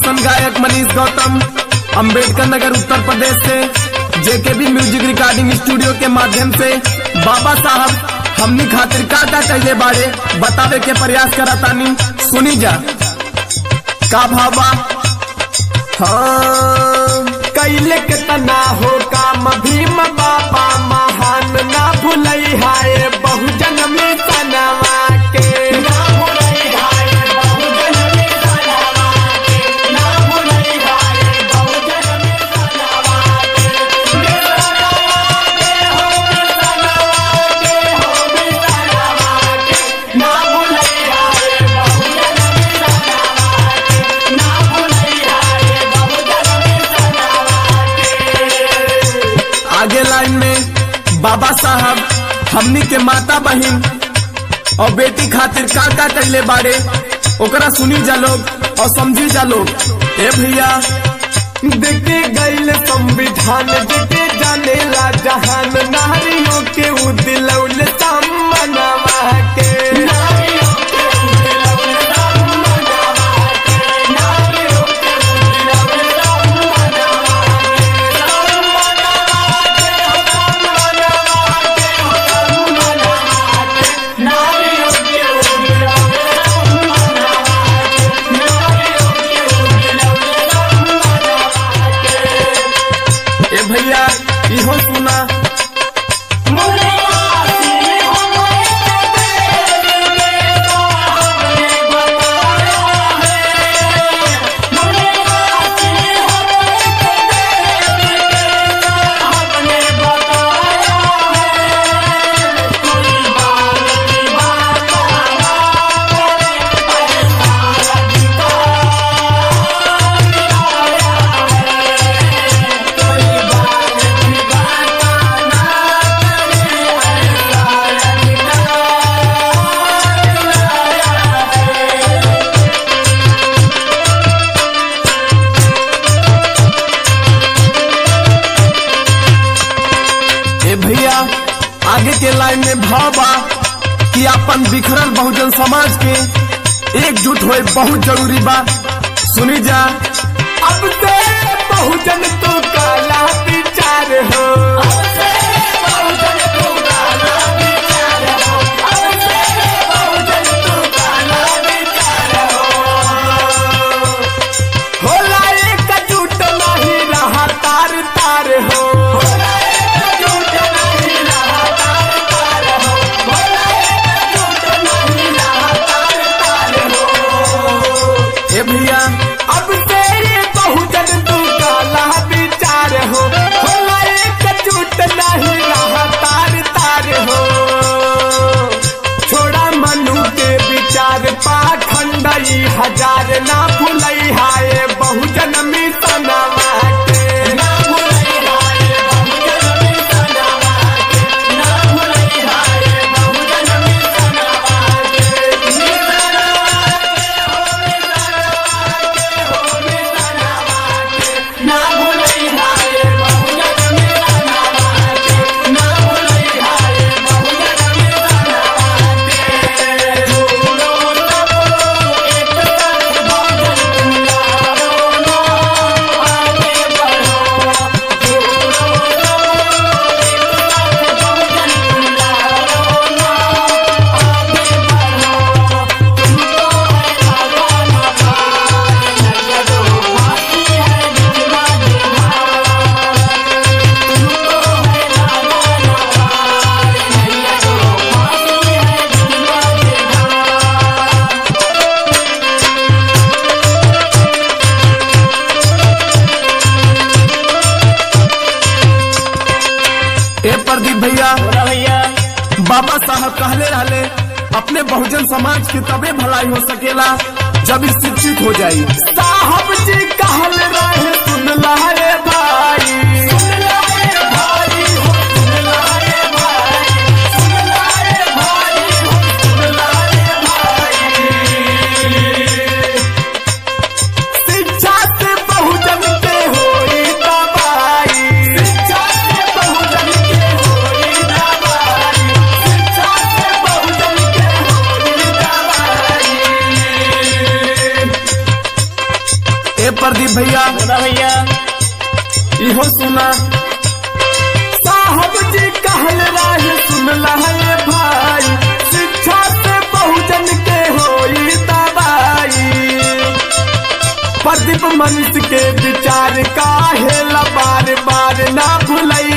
रोशन गायक मनीष गौतम, अंबेडकर नगर उत्तर प्रदेश से जेकेबी music recording studio के माध्यम से बाबा साहब हमनी खातिर का कहले बारे बतावे के प्रयास करतानी। सुनी जा का भावा। हाँ कैले कितना हो काम भीम बाबा महान, ना भूलई हाय बहुजन मिशनवा के, ना भूलई हाय बहुजन मिशनवा के, ना भूलई हाय बहुजन मिशनवा के, मिशनवा के हो मिशनवा के हो मिशनवा के, ना भूलई हाय बहुजन मिशनवा के, ना भूलई हाय बहुजन मिशनवा के। आगे लाइन में बाबा साहब हमनी के माता बहन और बेटी खातिर का कहले बारे ओकरा सुनी जा लोग और समझी जा लोग। ए भैया देखे गैल संविधान देखे जाने ला जहान, नारियों के उदिलौल सम्मनवा के, नारियों के उदिलौल सम्मनवा के, नारियों के उदिलौल सम्मनवा के, सम्मनवा के हो सम्मनवा के हो सम्मनवा के, नारियों के उदिलौल सम्मनवा के, नारियों के उदिलौल सम्मनवा के। ए भैया इहो सुना भैया आगे के लाइन में भाव बा कि अपन बिखरल बहुजन समाज के एकजुट होए बहुत जरूरी बा। सुनी जा अब से बहुजन तो काला विचार हो, अब से बहुजन तो काला विचार हो, अब से बहुजन तो काला विचार हो। होला एकजुट नहीं रहा तार तार हो, होला एकजुट नहीं रहा तार तार हो, होला एकजुट नहीं रहा तार तार हो। ए भैया अब तेरे बहुजन तू काला विचार हो, होला एकजुट नहीं रहा तार तार हो। छोड़ा मनु के विचार पाखंड हजार, ना भूलई हाय बहुजन मिशनवा के, ना भूलई हाय बहुजन मिशनवा के, ना भूलई हाय बहुजन मिशनवा के, मिशनवा के हो मिशनवा के हो मिशनवा के, ना भूलई हाय बहुजन मिशनवा के, ना भूलई हाय बहुजन मिशनवा के। जोड़ो सबो एक साथ बहुजन तुलारो ना आगे बढ़ो, जोड़ो सबो एक साथ बहुजन तुलारो ना आगे बढ़ो। तुमको है भगवान पार, नजरो बाकी है जितना दिखार, तुमको है भगवान पार, नजरो बाकी है जितना दिखार। ए प्रदीप भैया भैया बाबा साहब कहले रहले अपने बहुजन समाज की तबे भलाई हो सकेला जब शिक्षित हो जाई। साहब जी कहल रहे सुन लाए भाई, सुन लाए भाई हो सुन लाए भाई, सुन लाए भाई हो सुन लाए भाई। शिक्षा से बहुजन के होई दबाई, शिक्षा से बहुजन के होई दबाई, शिक्षा से बहुजन के होई दबाई। इहो सुना। साहब जी कहल रहे सुन लहे भाई, शिक्षा से बहुजन के होई दवाई। प्रदीप मनुष्य के विचार काहे ला बार बार ना भुलई